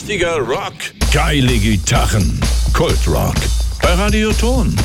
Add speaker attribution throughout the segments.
Speaker 1: Richtiger Rock. Geile Gitarren. Kultrock. Bei Radio Ton.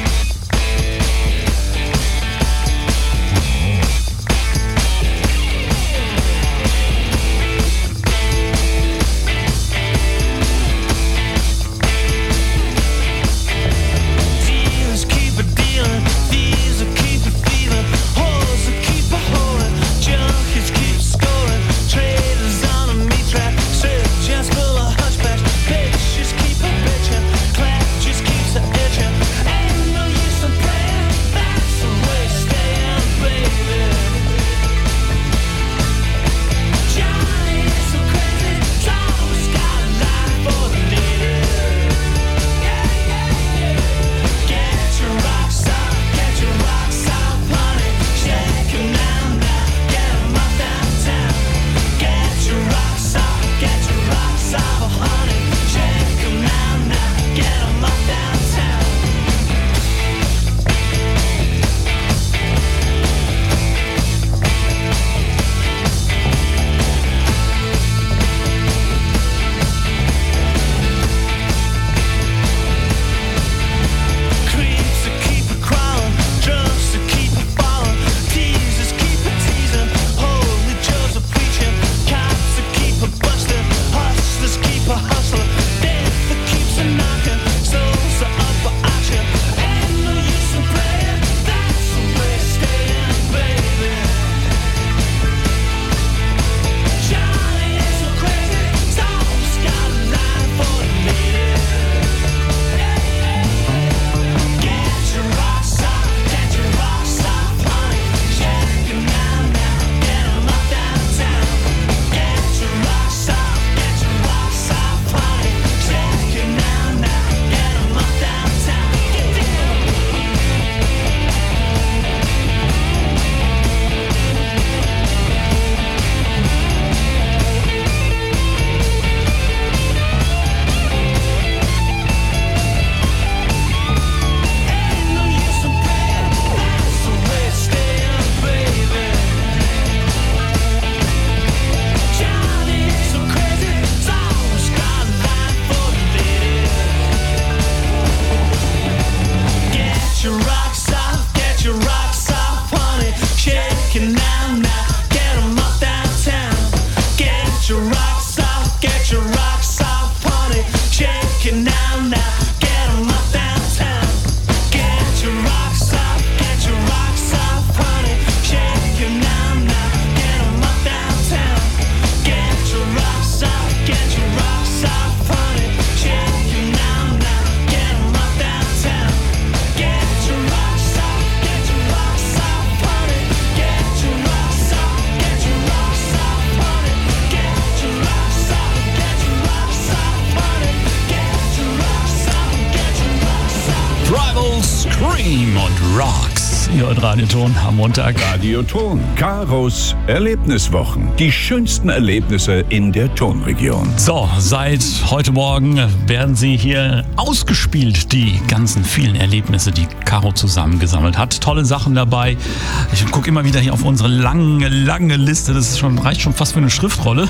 Speaker 2: Scream und Rocks. Hier und Radioton am Montag.
Speaker 1: Radioton. Karos Erlebniswochen. Die schönsten Erlebnisse in der Tonregion.
Speaker 2: So, seit heute Morgen werden sie hier ausgespielt, die ganzen vielen Erlebnisse, die Caro zusammengesammelt hat. Tolle Sachen dabei. Ich gucke immer wieder hier auf unsere lange Liste. Das reicht schon fast für eine Schriftrolle.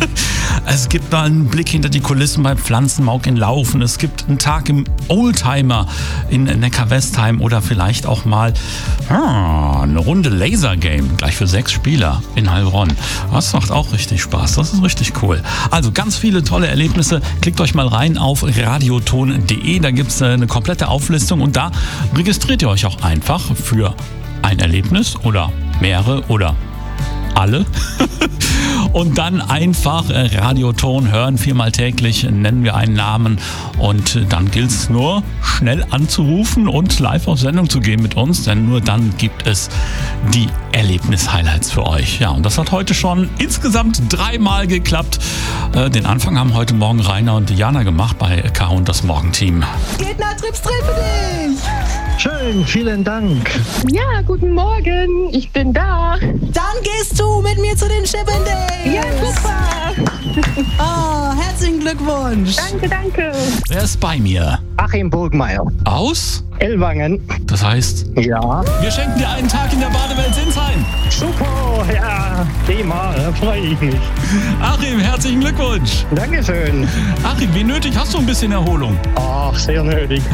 Speaker 2: Es gibt mal einen Blick hinter die Kulissen bei Pflanzenmauk in Laufen. Es gibt einen Tag im Oldtimer in Neckar-Westheim oder vielleicht auch mal eine Runde Lasergame, gleich für 6 Spieler in Heilbronn. Das macht auch richtig Spaß. Das ist richtig cool. Also ganz viele tolle Erlebnisse. Klickt euch mal rein auf radioton.de. Da gibt es eine komplette Auflistung und da registriert ihr euch auch einfach für ein Erlebnis oder mehrere oder alle. Und dann einfach Radioton hören, 4-mal täglich nennen wir einen Namen und dann gilt es nur schnell anzurufen und live auf Sendung zu gehen mit uns, denn nur dann gibt es die Erlebnis-Highlights für euch. Ja, und das hat heute schon insgesamt 3-mal geklappt. Den Anfang haben heute Morgen Rainer und Diana gemacht bei Caro und das Morgenteam.
Speaker 3: Gegner, Trips drin für dich!
Speaker 4: Schön, vielen Dank.
Speaker 5: Ja, guten Morgen, ich bin da.
Speaker 3: Dann gehst du mit mir zu den Chippendales. Ja, super. Oh, herzlichen Glückwunsch.
Speaker 5: Danke.
Speaker 2: Wer ist bei mir?
Speaker 4: Achim Burgmeier.
Speaker 2: Aus?
Speaker 4: Ellwangen.
Speaker 2: Das heißt,
Speaker 4: Ja.
Speaker 2: wir schenken dir einen Tag in der Badewelt Sinsheim.
Speaker 4: Super, ja. Prima, da freue ich mich.
Speaker 2: Achim, herzlichen Glückwunsch.
Speaker 4: Dankeschön.
Speaker 2: Achim, wie nötig hast du ein bisschen Erholung?
Speaker 4: Ach, sehr nötig.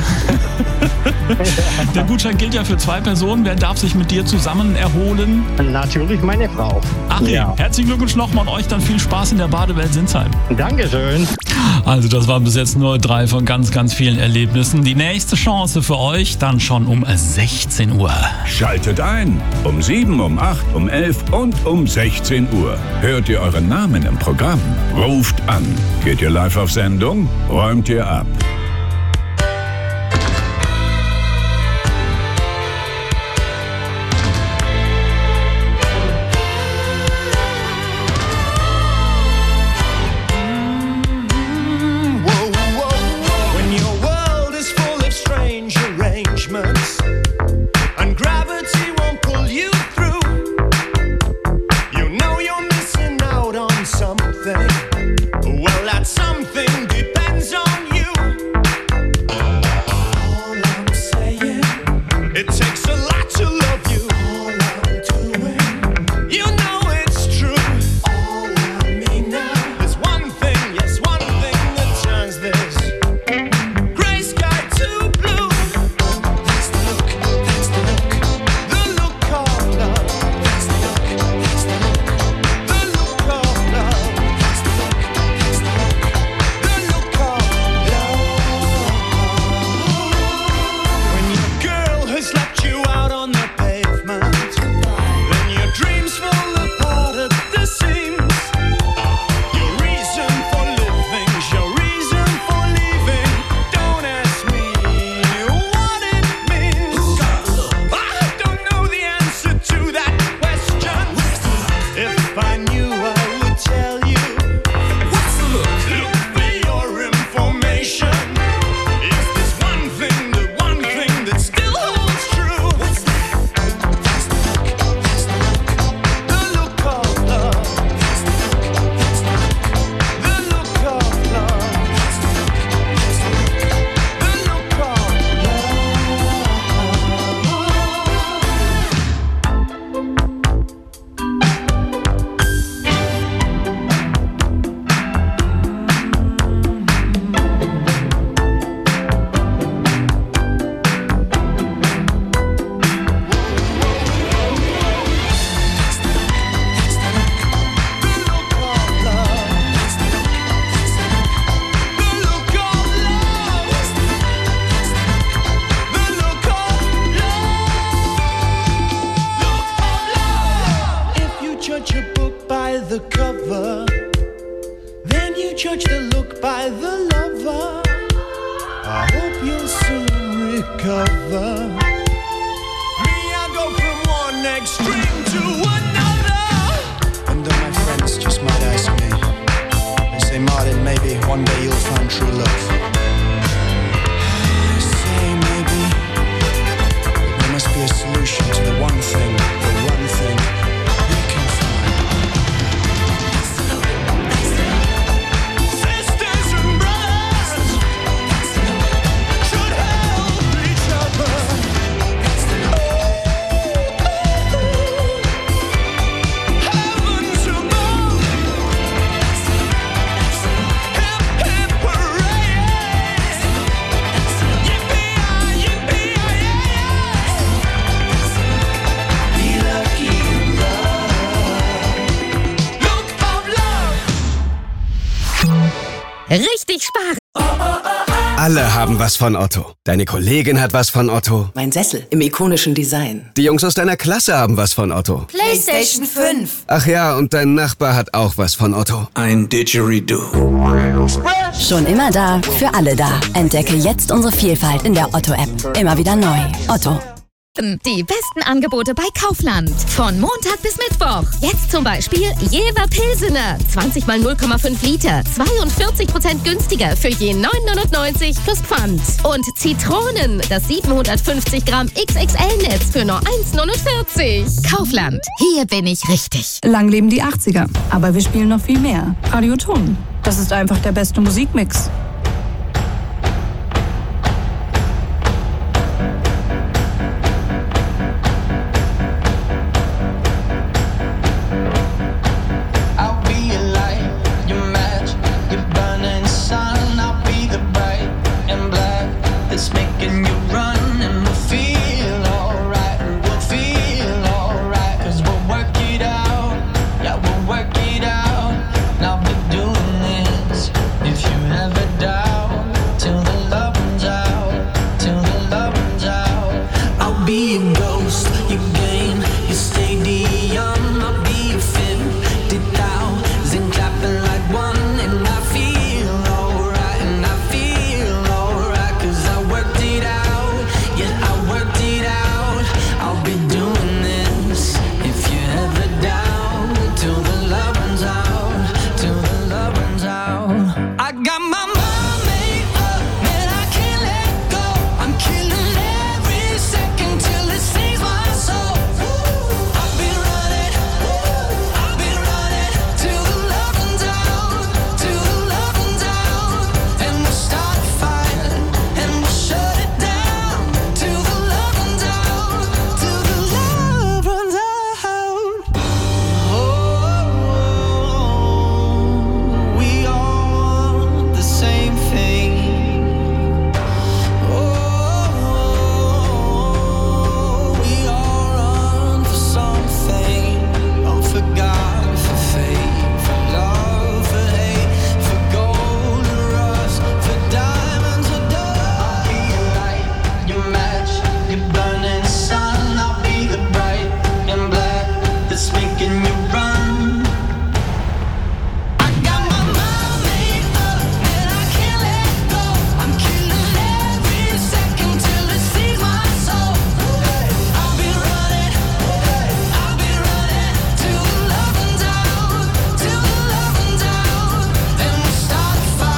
Speaker 2: Der Gutschein gilt ja für 2 Personen. Wer darf sich mit dir zusammen erholen?
Speaker 4: Natürlich meine Frau.
Speaker 2: Achim,
Speaker 4: Ja.
Speaker 2: herzlichen Glückwunsch nochmal und euch dann viel Spaß in der Badewelt Sinsheim.
Speaker 4: Dankeschön.
Speaker 2: Also das waren bis jetzt nur 3 von ganz, ganz vielen Erlebnissen. Die nächste Chance für euch dann schon um 16 Uhr.
Speaker 1: Schaltet ein. Um 7, um 8, um 11 und um 16 Uhr. Hört ihr euren Namen im Programm? Ruft an. Geht ihr live auf Sendung? Räumt ihr ab.
Speaker 6: When your world is full of strange arrangements and gravity won't pull you through, you know you're missing out on something. Well, that something depends on you. All I'm saying, it takes a lot to love you. All I'm doing, you know it's true. All I mean now is one thing, yes, one thing that turns this gray sky to blue. That's the look, that's the look, the look of love. That's the look, that's the look, the look of love. That's the look, that's the look, the look of love. When your girl has left you out on the pavement, then your dreams fall apart at the seams. Your reason for living, your reason for leaving. Don't ask me what it means. I don't know the answer to that question. If I knew, I would tell you. What's the look? Look for your information. Is this one thing, the one thing that still holds true? What's that? That's the look, that's the look, the look of love. That's the look, that's the look, the look of love. That's the look, that's the look, the look of If you judge a book by the cover, then you judge the look by the lover. I hope you'll soon recover. Me, I go from one extreme to another.
Speaker 7: And my friends just might ask me, they say, Martin, maybe one day you'll find true love. I say maybe, but there must be a solution to the one thing we can find.
Speaker 6: Sisters and brothers should help each other. Heavens above. Hip, hip, hooray. Yippee-yi, yippee-yi-yi. Be lucky in love. Look of love.
Speaker 8: Richtig sparen.
Speaker 9: Alle haben was von Otto. Deine Kollegin hat was von Otto.
Speaker 3: Mein Sessel im ikonischen Design.
Speaker 9: Die Jungs aus deiner Klasse haben was von Otto.
Speaker 8: PlayStation 5.
Speaker 9: Ach ja, und dein Nachbar hat auch was von Otto.
Speaker 10: Ein Didgeridoo.
Speaker 8: Schon immer da, für alle da. Entdecke jetzt unsere Vielfalt in der Otto-App. Immer wieder neu. Otto.
Speaker 5: shoppen. Die besten Angebote bei Kaufland. Von Montag bis Mittwoch. Jetzt zum Beispiel Jever Pilsener. 20 mal 0,5 Liter. 42% günstiger für je 9,99 plus Pfand. Und Zitronen. Das 750 Gramm XXL-Netz für nur 1,49. Kaufland. Hier bin ich richtig.
Speaker 10: Lang leben die 80er. Aber wir spielen noch viel mehr. Radioton. Das ist einfach der beste Musikmix.
Speaker 6: Be a ghost.